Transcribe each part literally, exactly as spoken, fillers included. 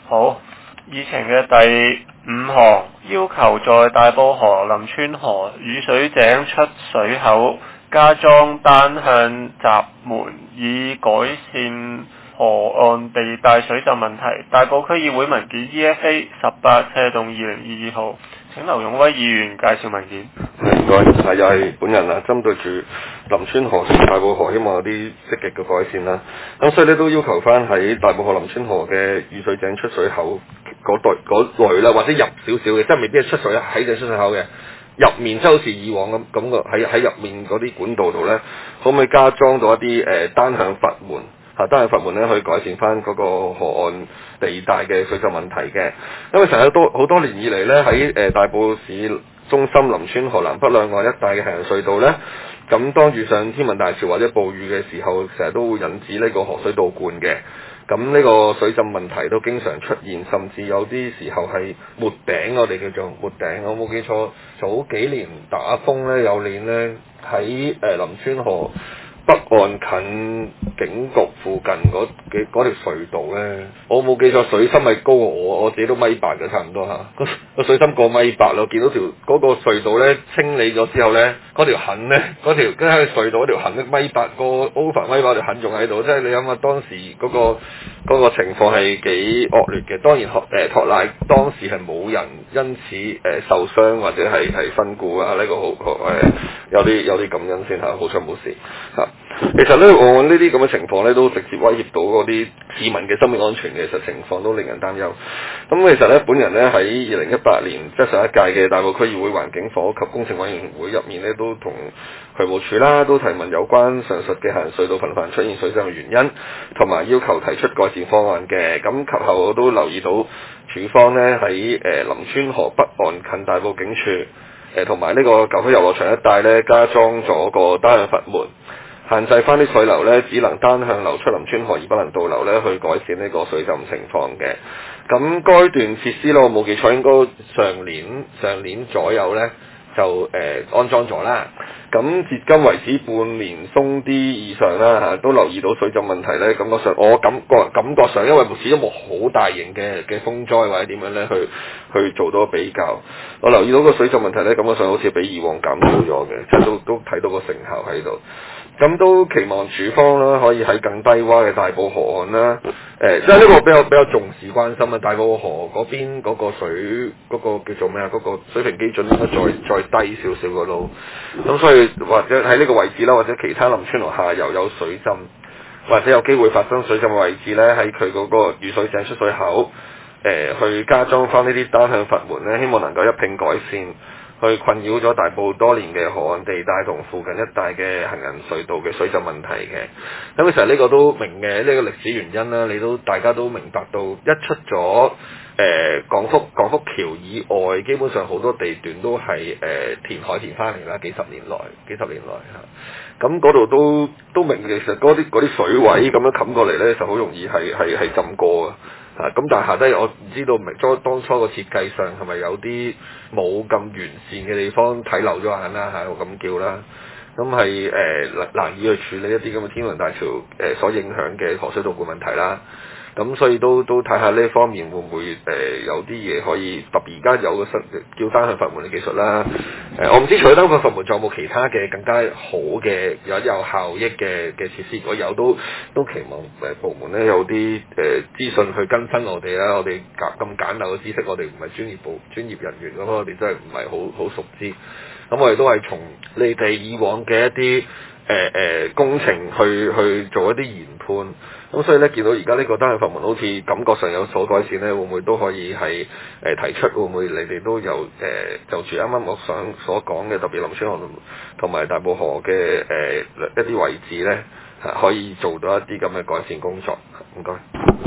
好，議程嘅第五項要求在大埔河林村河雨水井出水口加裝單向閘門，以改善河岸地帶水浸問題。大埔區議會文件 E F A 十八斜洞二零二二號，請劉勇威議員介紹文件。 唔該，係又係本人啦，針對住林村河同大埔河，希望有啲積極嘅改善啦。咁所以咧都要求翻喺大埔河林村河嘅雨水井出水口嗰對嗰類啦，或者入少少嘅，即係未必係出水喺隻出水口嘅入面，即係好似以往咁咁個喺喺入面嗰啲管道度咧，可唔可以加裝到一啲誒、呃、單向閥門？嚇，單向閥門咧去改善翻嗰個河岸地帶嘅水浸問題嘅。因為成日都好多年以嚟咧喺誒大埔市中心林村河南北兩岸一帶嘅行人隧道咧，咁當遇上天文大潮或者暴雨嘅時候，成日都會引致呢個河水倒灌嘅。咁呢個水浸問題都經常出現，甚至有啲時候係沒頂，我哋叫做沒頂。我冇記錯，早幾年打風咧，有年咧喺誒林村河北岸近警局附近嗰幾嗰條隧道咧，我冇記錯，水深係高過我我自己都米八嘅差唔多嚇，個水深過米八咯。見到條嗰、嗰個隧道咧清理咗之後咧，嗰條痕咧，嗰條跟喺隧道嗰條痕咧米八個 over 米八條痕仲喺度，即係你諗下當時嗰、嗰個嗰個情況係幾惡劣嘅。當然學誒托賴當時係冇人因此誒、呃、受傷或者係係身故啊，呢、呢個好好誒有啲有啲感恩先嚇，好彩冇事嚇。其實咧，我呢啲咁嘅情況咧，都直接威脅到嗰啲市民嘅生命安全嘅，其實情況都令人擔憂。咁其實咧，本人咧喺二零一八年即係上一屆嘅大埔區議會環境房屋及工程委員會入面咧，都同渠務署啦，都提問有關上述嘅行人隧道頻繁出現水浸嘅原因，同埋要求提出改善方案嘅。咁及後我都留意到署方咧喺誒林村河北岸近大埔警署誒同埋呢個舊區遊樂場一帶咧加裝咗個單向閥門，限制翻啲水流咧，只能單向流出林村河而不能倒流咧，去改善呢個水浸情況嘅。咁該段設施咧，我冇記錯應該上年上年左右咧就誒、呃、安裝咗啦。咁至今為止半年鬆啲以上啦嚇，都留意到水浸問題咧。感覺上我感覺感覺上，因為始終冇好大型嘅嘅風災或者點樣咧，去去做到比較。我留意到個水浸問題咧，感覺上好似比以往減少咗嘅，即係都都睇到個成效喺度。咁都期望署方啦，可以喺更低洼嘅大埔河岸啦，誒、呃，即係呢個比較比較重視關心啊。大埔河嗰邊嗰個水嗰、嗰個叫做咩啊？嗰、嗰個水平基準應該再再低少少嗰度。咁所以或者喺呢個位置啦，或者其他林村河下游有水浸，或者有機會發生水浸嘅位置咧，喺佢嗰個雨水井出水口，誒、呃，去加裝翻呢啲單向閥門咧，希望能夠一併改善，去困擾咗大埔多年嘅河岸地帶同附近一帶嘅行人隧道嘅水浸問題嘅。咁其實呢個都明嘅，呢、這個歷史原因啦，你都大家都明白到，一出咗誒廣福廣福橋以外，基本上好多地段都係誒、呃、填海填翻嚟啦，幾十年來幾十年來嚇。咁嗰度都都明，其實嗰啲嗰啲水位咁樣冚過嚟咧，就好容易係係係浸過啊。啊，咁但係下低我唔知道明當當初個設計上係咪有啲冇咁完善嘅地方睇漏咗眼啦嚇，我咁叫啦。咁係誒難難以去處理一啲咁嘅天文大潮誒、呃、所影響嘅河水倒灌問題啦。咁所以都都睇下呢方面會唔會誒、呃、有啲嘢可以特別而家有個新叫單向閥門嘅技術啦。誒、呃、我唔知除咗單向閥門仲有冇其他嘅更加好嘅有有效益嘅嘅設施，如果有都都期望誒、呃、部門咧有啲誒、呃、資訊去更新我哋啦。我哋咁咁簡陋嘅知識，我哋唔係專業部專業人員咁，我哋真係唔係好好熟知。咁我哋都係從你哋以往嘅一啲誒誒工程去去做一啲研判。咁所以咧，見到而家呢個單向閥門好似感覺上有所改善咧，會唔會都可以係誒、呃、提出？會唔會你哋都有誒、呃、就住啱啱我想所講嘅特別林村河同埋大埔河嘅誒、呃、一啲位置咧，嚇可以做到一啲咁嘅改善工作？唔該。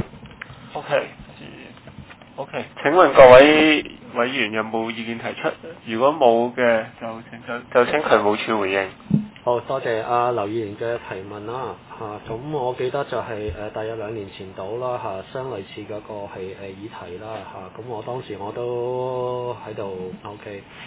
OK，OK，、okay, okay. 請問各位委員有冇意見提出？如果冇嘅，就請就就請渠務署回應。 好多謝阿、啊、劉議員嘅提問啦嚇，咁、啊、我記得就係、是、誒、呃、大約兩年前到啦嚇，相類似嗰個係誒議題啦嚇，咁、啊、我當時我都喺度 OK，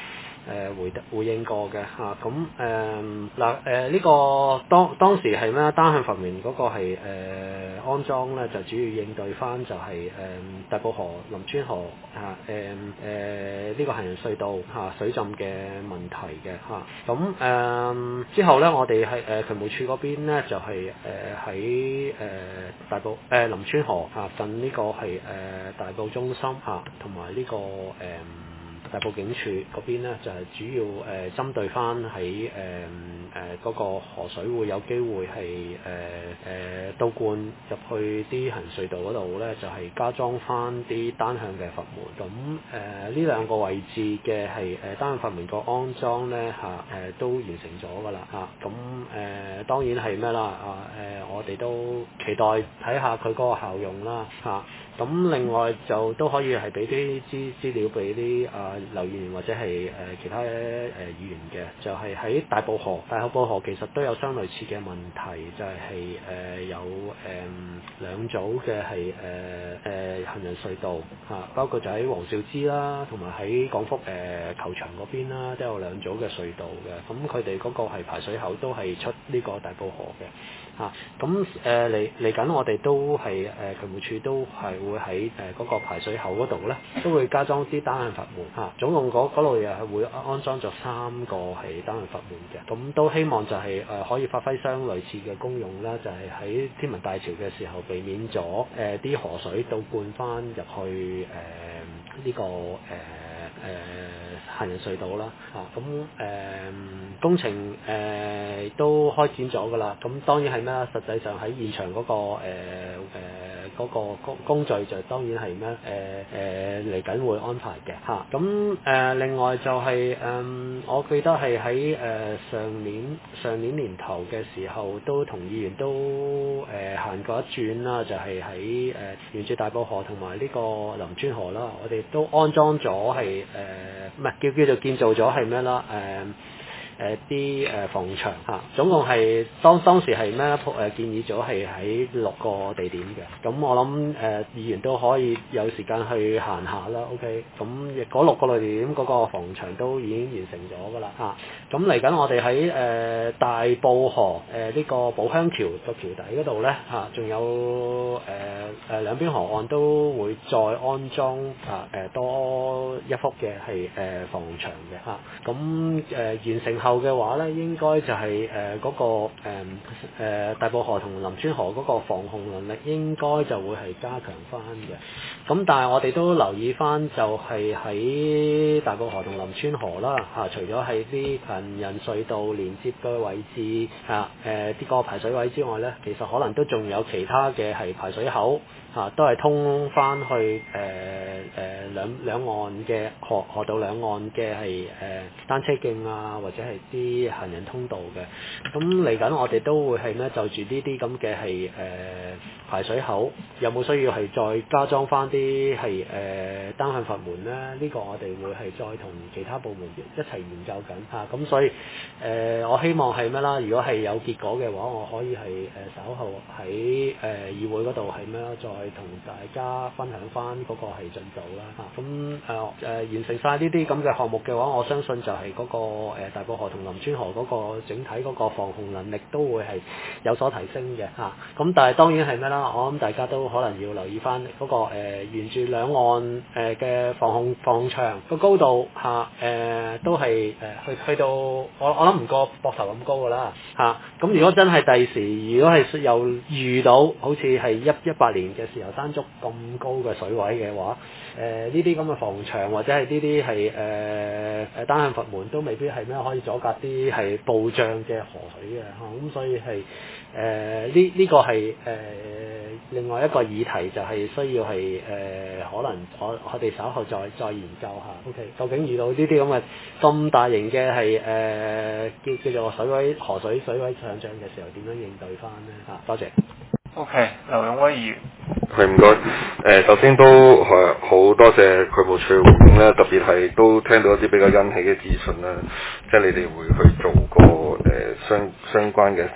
誒回回應過嘅嚇，咁誒嗱誒呢個當當時係咩單向閥門嗰個係誒、呃、安裝咧，就主要應對翻就係、是、誒、呃、大埔河、林村河嚇誒誒呢個行人隧道嚇、啊、水浸嘅問題嘅嚇，咁、啊、誒、呃、之後咧我哋喺誒渠務署嗰邊咧就係誒喺誒大埔誒、呃、林村河嚇、啊、近呢個係誒、呃、大埔中心嚇同埋呢個誒。呃大埔警署嗰邊咧，就係、是、主要誒、呃、針對翻喺誒誒嗰個河水會有機會係誒誒倒灌入去啲行隧道嗰度咧，就係、是、加裝翻啲單向嘅閥門。咁誒呢兩個位置嘅係誒單向閥門個安裝咧嚇誒都完成咗㗎啦嚇。咁、啊、誒、呃、當然係咩啦啊誒、呃、我哋都期待睇下佢嗰個效用啦嚇。咁、啊、另外就都可以係俾啲資資料俾啲啊。劉議員或者係誒、呃、其他誒、呃、議員嘅，就係、是、喺大埔河，大埔河其實都有相類似嘅問題，就係、是、誒、呃、有誒、呃、兩組嘅係誒誒行人隧道嚇、啊，包括就喺黃兆之啦，同埋喺廣福誒、呃、球場嗰邊啦，都有兩組嘅隧道嘅，咁佢哋嗰個係排水口都係出呢個大埔河嘅。嚇，咁誒嚟嚟緊，我哋都係誒渠務署都係會喺誒嗰個排水口嗰度咧，都會加裝啲單向閥門嚇、啊。總共嗰嗰度又係會安裝咗三個係單向閥門嘅，咁都希望就係、是、誒、呃、可以發揮相類似嘅功用啦，就係、是、喺天文大潮嘅時候避免咗誒啲河水倒灌翻入去誒呢、呃這個誒誒、呃呃、行人隧道啦嚇。咁、啊、誒、呃、工程誒、呃、都開展咗㗎啦，咁當然係咩？實際上喺現場嗰、那個誒誒嗰個工工序就當然係咩？誒誒嚟緊會安排嘅嚇。咁、啊、誒、呃、另外就係、是、誒、呃，我記得係喺誒上年上年年頭嘅時候，都同議員都誒、呃、行過一轉啦，就係喺誒沿住大埔河同埋呢個林村河啦，我哋都安裝咗係誒唔係叫叫做建造咗係咩啦誒。呃誒啲誒防護牆嚇，總共係當當時係咩誒建議咗係喺六個地點嘅，咁我諗誒、呃、議員都可以有時間去行下啦 ，OK，咁亦嗰六個地點嗰個防護牆都已經完成咗㗎啦嚇，咁嚟緊我哋喺誒大埔河誒呢、呃這個寶鄉橋個橋底嗰度咧嚇，仲、啊、有誒誒、呃、兩邊河岸都會再安裝啊誒、呃、多一幅嘅係誒防護牆嘅嚇，咁、啊、誒、呃、完成後嘅話咧，應該就係誒嗰個誒、呃、大埔河同林村河嗰個防洪能力應該就會係加強翻嘅。咁但係我哋都留意翻，就係喺大埔河同林村河啦嚇、啊，除咗係啲行人隧道連接嘅位置嚇誒啲個排水位之外咧，其實可能都仲有其他嘅係排水口。嚇、啊，都係通翻去誒誒、呃呃、兩兩岸嘅河河道兩岸嘅係誒單車徑啊，或者係啲行人通道嘅。咁嚟緊我哋都會係咩就住呢啲咁嘅係誒排水口，有冇需要係再加裝翻啲係誒單向閥門咧？呢、這個我哋會係再同其他部門一齊研究緊嚇。咁、啊、所以誒、呃、我希望係咩啦？如果係有結果嘅話，我可以係誒、呃、稍後喺誒、呃、議會嗰度係咩啦？再同大家分享翻嗰個係進度啦嚇，咁誒誒完成晒呢啲咁嘅項目嘅話，我相信就係嗰、那個、呃、大埔河同林村河嗰個整體嗰個防洪能力都會係有所提升嘅嚇。咁、啊、但係當然係咩啦？我諗大家都可能要留意翻嗰、那個、呃、沿住兩岸誒嘅防洪防洪牆個高度嚇誒、啊、都係誒、呃、去去到我我諗唔過膊頭咁高㗎啦嚇。咁、啊、如果真係第時如果係又遇到好似係一一八年嘅時候山竹咁高嘅水位嘅話，誒呢啲咁嘅防洪牆或者係呢啲係誒誒單向閥門都未必係咩可以阻隔啲係暴漲嘅河水嘅嚇，咁、嗯、所以係誒呢呢個係誒、呃、另外一個議題，就係需要係誒、呃、可能我我哋稍後再再研究下 ，OK， 究竟遇到呢啲咁嘅咁大型嘅係誒叫叫做水位河水水位上漲嘅時候，點樣應對翻咧嚇？多謝。 OK，劉勇威議員。 係唔該，誒首先都係好多謝渠務署回應啦，特別係都聽到一啲比較欣喜嘅資訊啦，即係你哋會去做個誒、呃、相相關嘅閥門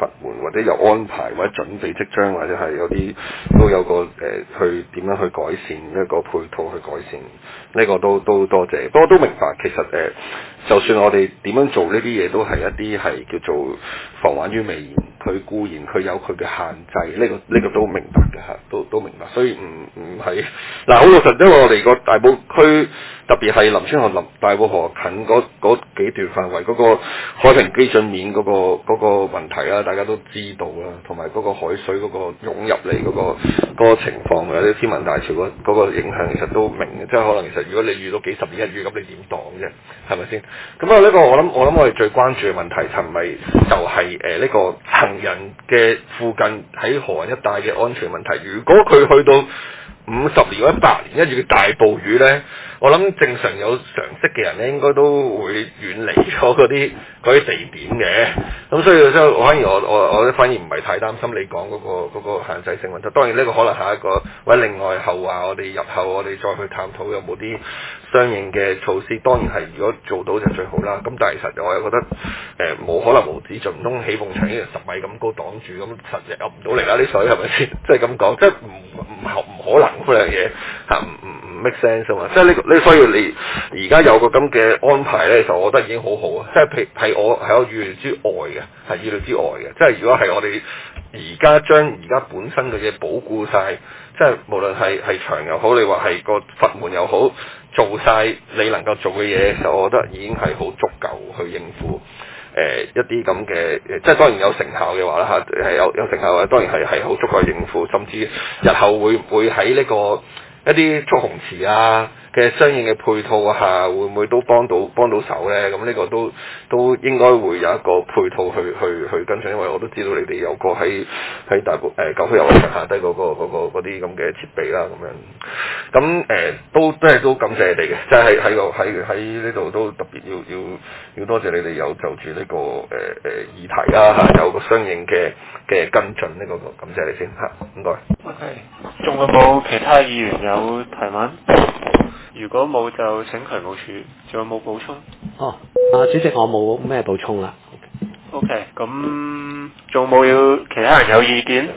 或者有安排或者準備即將或者係有啲都有個誒、呃、去點樣去改善一個配套去改善，呢、這個都都多謝。不過都明白其實誒、呃，就算我哋點樣做呢啲嘢，都係一啲係叫做防患於未然。佢固然佢有佢嘅限制，呢、這個呢、這個都明白嘅嚇，都都明白。所以唔唔係嗱，好老實，因為我哋個大埔區特別係林村河、林大埔河近嗰嗰幾段範圍嗰、那個海平基準面嗰、那個嗰、那個問題啦，大家都知道啦，同埋嗰個海水嗰個湧入嚟嗰、那個嗰、那個情況，有啲天文大潮嗰嗰個影響，其實都明嘅。即係可能其實如果你遇到幾十年一遇，咁你點擋啫？係咪先？咁啊呢個我諗我諗我哋最關注嘅問題就係咪就係誒呢個行人嘅附近喺河灣一帶嘅安全問題？如果佢去到五十年或者百年一遇嘅大暴雨呢，我諗正常有常識嘅人呢，應該都會遠離咗嗰啲嗰啲地點嘅。咁所以所以我反而我我我反而唔係太擔心你講嗰個嗰個限制性問題。當然呢個可能係一個或者另外後話，我哋日後我哋再去探討有冇啲相應嘅措施。當然係如果做到就最好啦。咁但係實我又覺得誒冇、呃、可能無止盡，唔通起埲牆呢十米咁高擋住，咁實入唔到嚟啦啲水係咪先？即係咁講，即係唔唔唔可能嗰樣嘢嚇，唔唔唔 make sense 啊嘛！即係呢個呢，所以你而家有個咁嘅安排咧，其實我覺得已經好好啊！即係譬係我係我預料之外嘅，係預料之外嘅。即係如果係我哋而家將而家本身嘅嘢保護晒，即係無論係係牆又好，你話係個閥門又好，做晒你能夠做嘅嘢，其實我覺得已經係好足夠去應付。誒、呃、一啲咁嘅，即係當然有成效嘅話啦嚇，係有有成效嘅話，當然係係好足夠應付，甚至日後會會喺呢個一啲蓄洪池啊嘅相應嘅配套下，會唔會都幫到幫到手咧？咁呢個都都應該會有一個配套去去去跟進，因為我都知道你哋有個喺喺大埔誒九區遊樂場下低嗰個嗰個嗰啲咁嘅設備啦，咁樣咁誒、呃、都都係都感謝你哋嘅，即係喺喺個喺喺呢度都特別要要要多謝你哋有就住呢、這個誒誒、呃、議題啦嚇，有個相應嘅嘅跟進呢、這個感謝你先嚇，唔該。 OK，仲有冇其他議員有提問？如果冇就請渠務署，仲有冇補充？ 哦，啊主席，我冇咩補充啦。 OK，咁仲冇要其他人有意見？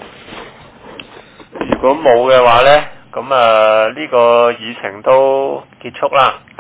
如果冇嘅話呢，咁啊呢個議程都結束啦。